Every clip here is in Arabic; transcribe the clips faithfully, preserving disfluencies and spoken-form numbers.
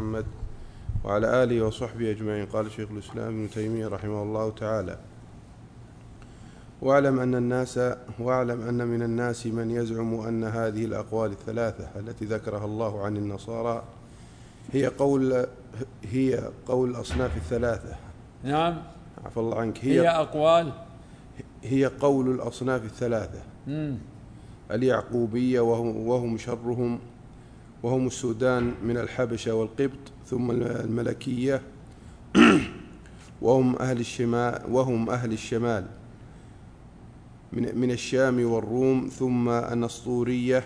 محمد وعلى آله وصحبه أجمعين. قال شيخ الإسلام ابن تيمية رحمه الله تعالى: واعلم أن الناس واعلم أن من الناس من يزعم أن هذه الأقوال الثلاثة التي ذكرها الله عن النصارى هي قول هي قول الأصناف الثلاثة. نعم، عفى الله عنك. هي, هي أقوال هي قول الأصناف الثلاثة مم. اليعقوبية وهم, وهم شرهم، وهم السودان من الحبشة والقبط، ثم الملكية وهم أهل الشمال وهم أهل الشمال من من الشام والروم، ثم النسطورية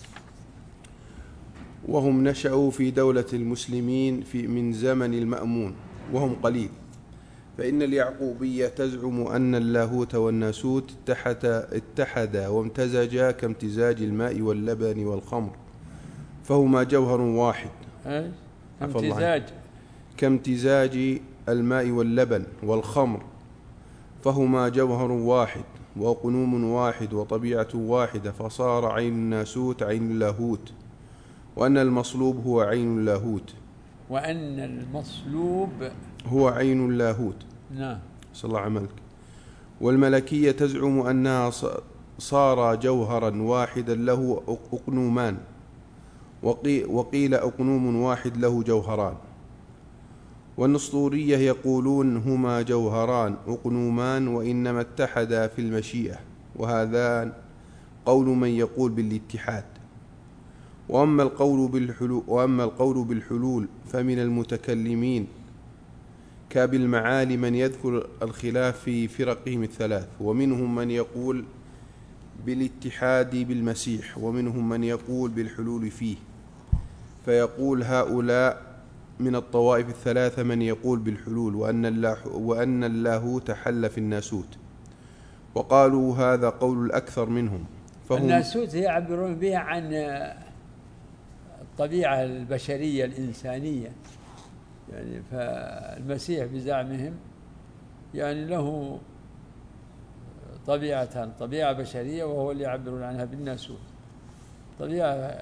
وهم نشأوا في دولة المسلمين في من زمن المأمون وهم قليل. فإن اليعقوبية تزعم أن اللاهوت والناسوت اتحدا اتحدا وامتزجا كامتزاج الماء واللبن والخمر، فهما جوهر واحد. امتزاج كامتزاج الماء واللبن والخمر، فهما جوهر واحد وقنوم واحد وطبيعة واحدة، فصار عين الناسوت عين اللاهوت، وأن المصلوب هو عين اللاهوت وأن المصلوب هو عين اللاهوت. نعم، صلى الله عملك. والملكية تزعم أنها صار جوهرا واحدا له أقنومان، وقيل أقنوم واحد له جوهران. والنسطورية يقولون هما جوهران أقنومان وإنما اتحدا في المشيئة، وهذا قول من يقول بالاتحاد. وأما القول بالحلول, وأما القول بالحلول فمن المتكلمين كابي المعالي من يذكر الخلاف في فرقهم الثلاث، ومنهم من يقول بالاتحاد بالمسيح، ومنهم من يقول بالحلول فيه. فيقول هؤلاء من الطوائف الثلاثة من يقول بالحلول وأن, الله وأن اللاهوت حل في الناسوت، وقالوا هذا قول الأكثر منهم. الناسوت يعبرون بها عن الطبيعة البشرية الإنسانية، يعني فالمسيح بزعمهم يعني له طبيعتان، طبيعة بشرية وهو اللي يعبرون عنها بالناسوت، طبيعة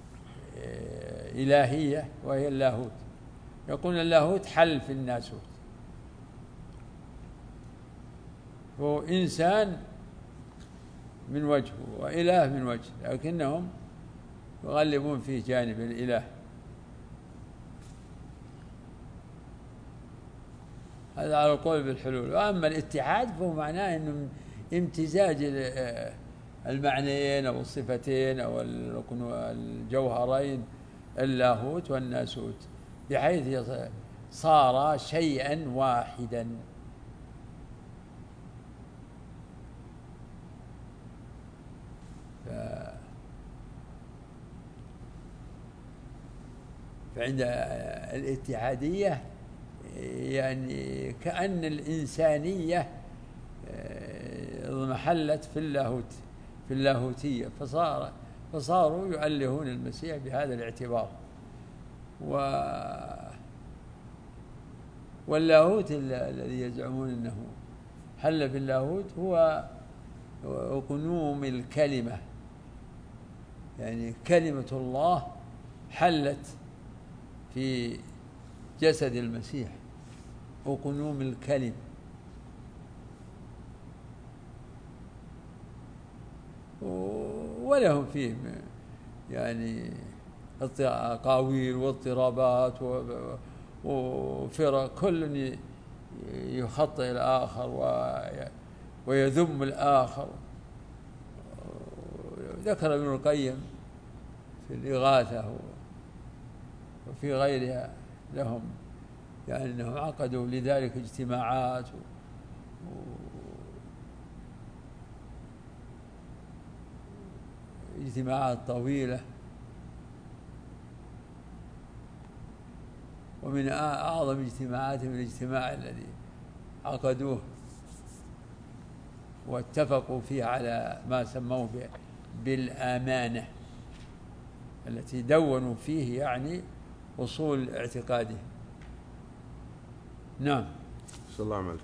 إلهية وهي اللاهوت. يقول اللاهوت حل في الناسوت، هو إنسان من وجهه وإله من وجه، لكنهم يغلبون فيه جانب الإله. هذا على القول بالحلول. وأما الاتحاد فهو معناه أنه امتزاج المعنيين أو الصفتين أو الجوهرين اللاهوت والناسوت، بحيث صار شيئا واحدا. فعند الاتحادية يعني كأن الإنسانية محلت في اللاهوت في اللاهوتية، فصار فصاروا يؤلهون المسيح بهذا الاعتبار. و واللاهوت الذي يزعمون أنه حل في اللاهوت هو أقنوم الكلمة، يعني كلمة الله حلت في جسد المسيح، أقنوم الكلمة. ولهم فيه يعني أقاويل واضطرابات وفرق، كل يخطئ الآخر ويذم الآخر. ذكر ابن القيم في الإغاثة وفي غيرها لهم يعني أنهم عقدوا لذلك اجتماعات اجتماعات طويلة. ومن أعظم اجتماعاتهم الاجتماع الذي عقدوه واتفقوا فيه على ما سموه بالأمانة، التي دونوا فيه يعني أصول اعتقادهم. نعم. صلى الله عليه وسلم.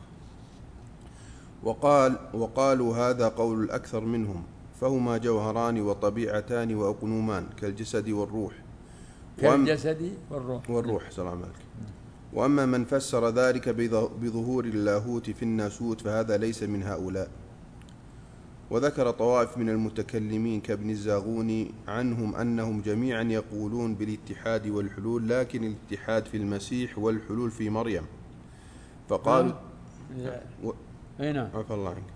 وقال وقالوا هذا قول الأكثر منهم، فهما جوهران وطبيعتان وأقنومان كالجسد والروح، كالجسد والروح والروح سلام عليك. وأما من فسر ذلك بظهور اللاهوت في الناسوت فهذا ليس من هؤلاء. وذكر طوائف من المتكلمين كابن الزاغوني عنهم أنهم جميعا يقولون بالاتحاد والحلول، لكن الاتحاد في المسيح والحلول في مريم. فقالوا و... عفى الله عنك.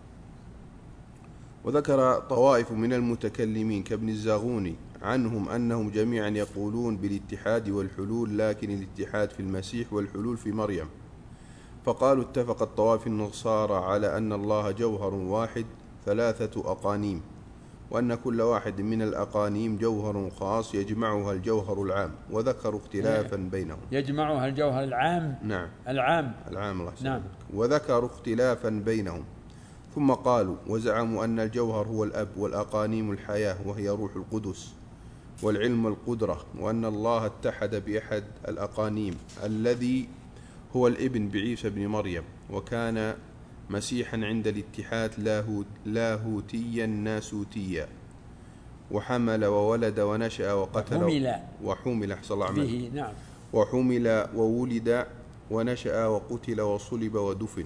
وذكر طوائف من المتكلمين كابن الزاغوني عنهم أنهم جميعا يقولون بالاتحاد والحلول، لكن الاتحاد في المسيح والحلول في مريم. فقالوا اتفقت طوائف النصارى على أن الله جوهر واحد ثلاثة أقانيم، وأن كل واحد من الأقانيم جوهر خاص يجمعها الجوهر العام، وذكروا اختلافا بينهم. يجمعها الجوهر العام. نعم العام العام الله نعم. وذكروا اختلافا بينهم. ثم قالوا وزعموا أن الجوهر هو الأب، والأقانيم الحياة وهي روح القدس، والعلم القدرة، وأن الله اتحد بأحد الأقانيم الذي هو الابن بعيسى بن مريم، وكان مسيحا عند الاتحاد لاهوت لاهوتيا ناسوتيا، وحمل وولد ونشأ وقتل وحمل وحمل حصل به نعم وحمل وولد ونشأ وقتل وصلب ودفن.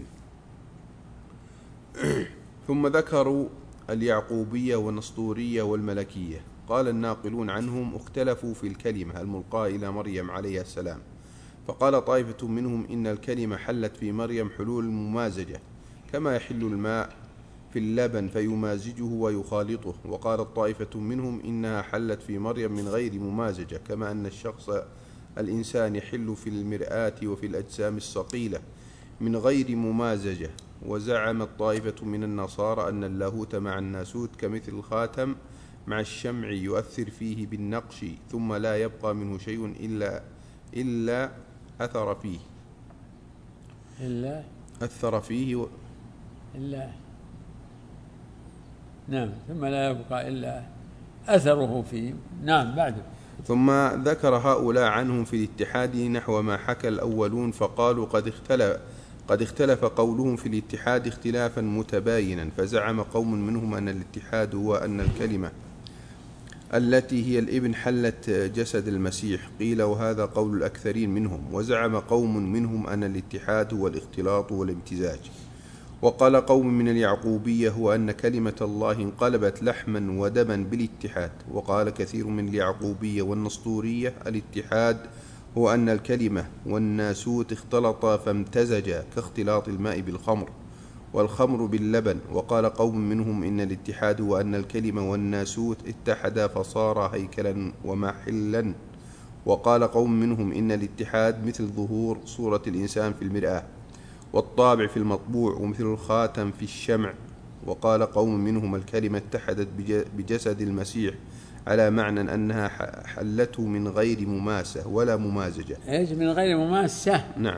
ثم ذكروا اليعقوبية والنسطورية والملكية. قال الناقلون عنهم اختلفوا في الكلمة الملقاة إلى مريم عليه السلام، فقال طائفة منهم إن الكلمة حلت في مريم حلول ممازجة كما يحل الماء في اللبن فيمازجه ويخالطه، وقالت طائفة منهم إنها حلت في مريم من غير ممازجة كما أن الشخص الإنسان يحل في المرآة وفي الأجسام الصقيلة من غير ممازجة. وزعمت طائفة من النصارى أن اللاهوت مع الناسوت كمثل الخاتم مع الشمع يؤثر فيه بالنقش ثم لا يبقى منه شيء إلا إلا أثر فيه إلا أثر فيه و... إلا نعم ثم لا يبقى إلا أثره فيه. نعم بعده. ثم ذكر هؤلاء عنهم في الاتحاد نحو ما حكى الأولون، فقالوا قد اختلف قد اختلف قولهم في الاتحاد اختلافا متباينا، فزعم قوم منهم أن الاتحاد هو أن الكلمة التي هي الابن حلت جسد المسيح، قيل وهذا قول الأكثرين منهم. وزعم قوم منهم أن الاتحاد هو الاختلاط والامتزاج. وقال قوم من اليعقوبية هو أن كلمة الله انقلبت لحما ودما بالاتحاد. وقال كثير من اليعقوبية والنسطورية الاتحاد هو أن الكلمة والناسوت اختلطا فامتزجا كاختلاط الماء بالخمر والخمر باللبن. وقال قوم منهم إن الاتحاد هو أن الكلمة والناسوت اتحدا فصار هيكلا ومحلا. وقال قوم منهم إن الاتحاد مثل ظهور صورة الإنسان في المرآة والطابع في المطبوع ومثل الخاتم في الشمع. وقال قوم منهم الكلمة اتحدت بجسد المسيح على معنى أنها حلته من غير مماسة ولا ممازجة. ايش من غير مماسة؟ نعم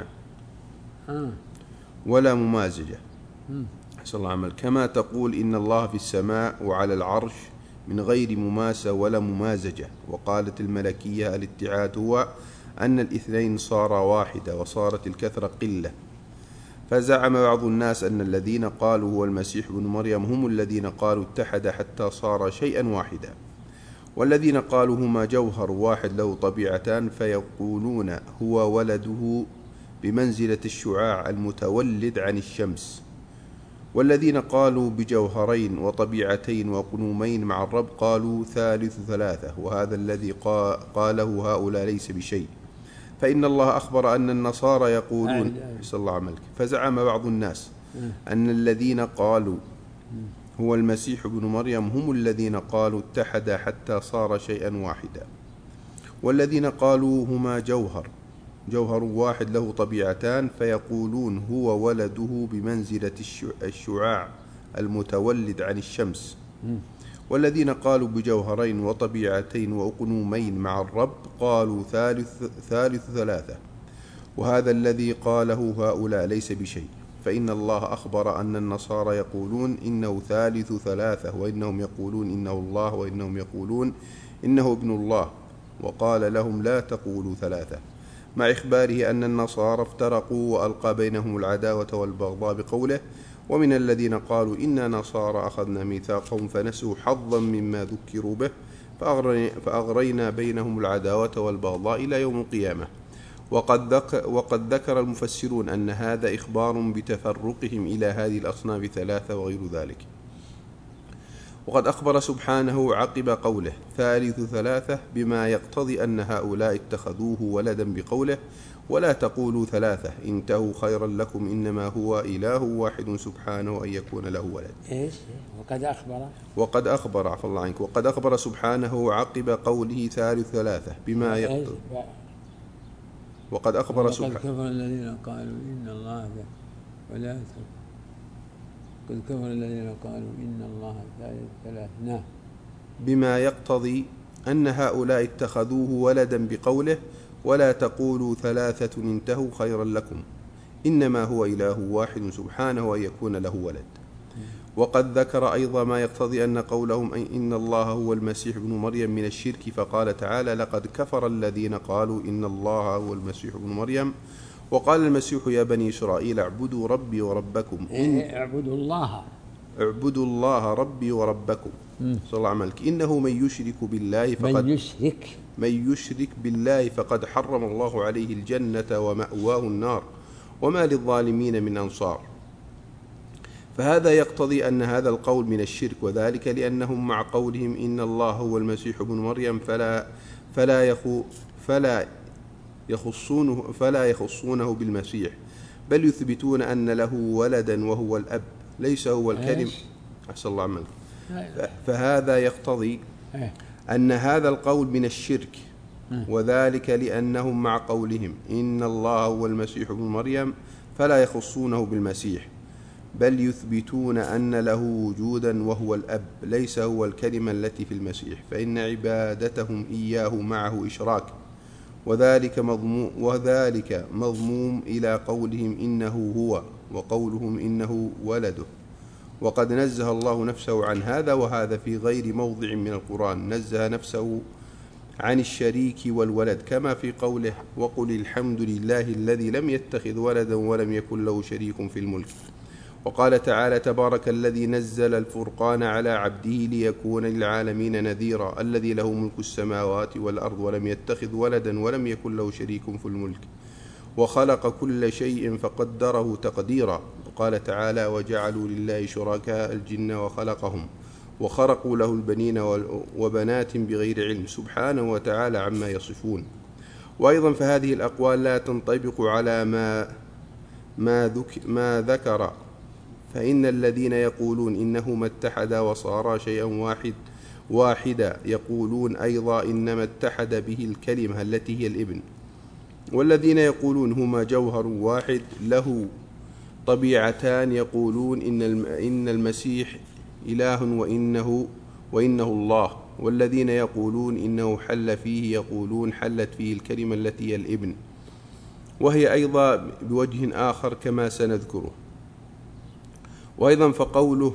آه. ولا ممازجة. حسن الله عمل. كما تقول إن الله في السماء وعلى العرش من غير مماسة ولا ممازجة. وقالت الملكية الاتحاد هو أن الاثنين صارا واحدة وصارت الكثرة قلة. فزعم بعض الناس أن الذين قالوا هو المسيح بن مريم هم الذين قالوا اتحد حتى صار شيئا واحدا، والذين قالوا هما جوهر واحد له طبيعتان فيقولون هو ولده بمنزلة الشعاع المتولد عن الشمس، والذين قالوا بجوهرين وطبيعتين وقنومين مع الرب قالوا ثالث ثلاثة، وهذا الذي قاله هؤلاء ليس بشيء، فإن الله أخبر أن النصارى يقولون صلى الله عليه وسلم. فزعم بعض الناس أن الذين قالوا هو المسيح بن مريم هم الذين قالوا اتحد حتى صار شيئا واحدا، والذين قالوا هما جوهر جوهر واحد له طبيعتان فيقولون هو ولده بمنزلة الشعاع المتولد عن الشمس، والذين قالوا بجوهرين وطبيعتين وأقنومين مع الرب قالوا ثالث, ثالث ثلاثة، وهذا الذي قاله هؤلاء ليس بشيء، فإن الله أخبر أن النصارى يقولون إنه ثالث ثلاثة، وإنهم يقولون إنه الله، وإنهم يقولون إنه ابن الله، وقال لهم لا تقولوا ثلاثة، مع إخباره أن النصارى افترقوا وألقى بينهم العداوة والبغضاء بقوله ومن الذين قالوا إنا نصارى أخذنا ميثاقهم فنسوا حظا مما ذكروا به فأغرينا بينهم العداوة والبغضاء إلى يوم القيامة. وقد ذكر, وقد ذكر المفسرون أن هذا إخبار بتفرقهم إلى هذه الأصناف ثلاثة وغير ذلك. وقد أخبر سبحانه عقب قوله ثالث ثلاثة بما يقتضي أن هؤلاء اتخذوه ولدا بقوله ولا تقولوا ثلاثة انتهوا خيرا لكم إنما هو إله واحد سبحانه أن يكون له ولد. إيش؟ وقد أخبر وقد أخبر عفى الله عنك وقد أخبر سبحانه عقب قوله ثالث ثلاثة بما يقتضي. وقد أخبر سبحانه وقد كفر الذين قالوا إن الله ولا قد كفر الذين قالوا إن الله ثالث ثلاثة. نعم. بما يقتضي أن هؤلاء اتخذوه ولدا بقوله ولا تقولوا ثلاثة انتهوا خيرا لكم إنما هو إله واحد سبحانه أن يكون له ولد. وقد ذكر أيضا ما يقتضي أن قولهم إن الله هو المسيح ابن مريم من الشرك فقال تعالى لقد كفر الذين قالوا إن الله هو المسيح ابن مريم وقال المسيح يا بني إسرائيل اعبدوا ربي وربكم إيه اعبدوا الله اعبدوا الله ربي وربكم صلى الله عليه وسلم إنه من يشرك بالله فقد من يشرك من يشرك بالله فقد حرم الله عليه الجنة ومأواه النار وما للظالمين من أنصار. فهذا يقتضي أن هذا القول من الشرك وذلك لأنهم مع قولهم إن الله هو المسيح ابن مريم فلا فلا يخو فلا يخصونه فلا يخصونه بالمسيح بل يثبتون أن له ولدا وهو الأب ليس هو الكلم. أحسن الله عملك. فهذا يقتضي أن هذا القول من الشرك وذلك لأنهم مع قولهم إن الله هو المسيح ابن مريم فلا يخصونه بالمسيح بل يثبتون أن له وجودا وهو الأب ليس هو الكلمة التي في المسيح فإن عبادتهم إياه معه إشراك وذلك مضموم, وذلك مضموم إلى قولهم إنه هو وقولهم إنه ولده. وقد نزه الله نفسه عن هذا وهذا في غير موضع من القرآن نزه نفسه عن الشريك والولد كما في قوله وقل الحمد لله الذي لم يتخذ ولدا ولم يكن له شريك في الملك. وقال تعالى تبارك الذي نزل الفرقان على عبده ليكون للعالمين نذيرا الذي له ملك السماوات والأرض ولم يتخذ ولدا ولم يكن له شريك في الملك وخلق كل شيء فقدره تقديرا. وقال تعالى وجعلوا لله شركاء الجن وخلقهم وخرقوا له البنين وبنات بغير علم سبحانه وتعالى عما يصفون. وأيضا فهذه الأقوال لا تنطبق على ما ما, ذك ما ذكر فإن الذين يقولون إنهما اتحدا وصارا شيئا واحد واحدا يقولون أيضا إنما اتحد به الكلمة التي هي الابن والذين يقولون هما جوهر واحد له طبيعتان يقولون إن إن المسيح إله وإنه وإنه الله والذين يقولون إنه حل فيه يقولون حلت فيه الكلمة التي هي الابن وهي أيضا بوجه آخر كما سنذكره. وأيضا فقوله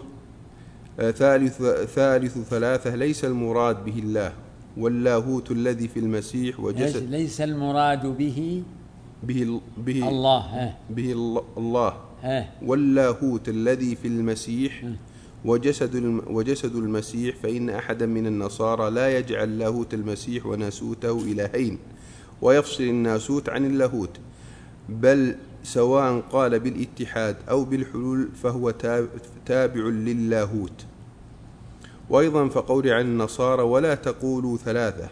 ثالث, ثالث ثلاثة ليس المراد به الله واللاهوت الذي في المسيح وجسد ليس المراد به به, به الله به الله واللاهوت الذي في المسيح وجسد وجسد المسيح فإن أحدا من النصارى لا يجعل لاهوت المسيح وناسوته إلهين ويفصل الناسوت عن اللاهوت بل سواء قال بالاتحاد أو بالحلول فهو تابع للاهوت. وأيضا فقول عن النصارى ولا تقولوا ثلاثة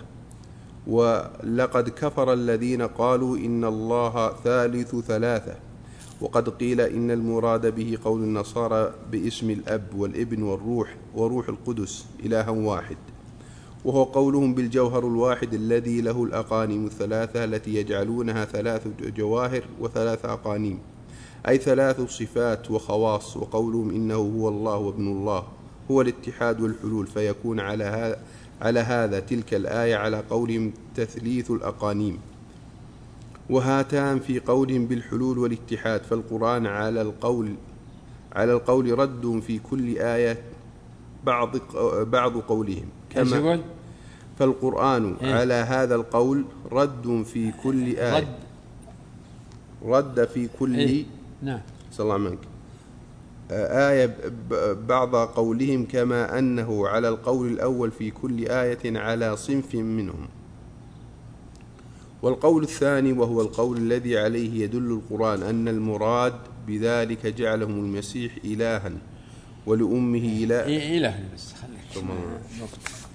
ولقد كفر الذين قالوا إن الله ثالث ثلاثة وقد قيل إن المراد به قول النصارى باسم الأب والابن والروح وروح القدس إلها واحد وهو قولهم بالجوهر الواحد الذي له الأقانيم الثلاثة التي يجعلونها ثلاث جواهر وثلاث أقانيم أي ثلاث صفات وخواص. وقولهم إنه هو الله وابن الله هو الاتحاد والحلول فيكون على هذا على هذا تلك الآية على قولهم تثليث الأقانيم وهاتان في قولهم بالحلول والاتحاد فالقرآن على القول على القول رد في كل آية بعض بعض قولهم كما فالقرآن إيه؟ على هذا القول رد في كل آية رد, رد في كل إيه؟ نعم صلى الله عليه وسلم آية بعض قولهم كما أنه على القول الأول في كل آية على صنف منهم. والقول الثاني وهو القول الذي عليه يدل القرآن أن المراد بذلك جعلهم المسيح إلها ولأمه إله إله بس خليك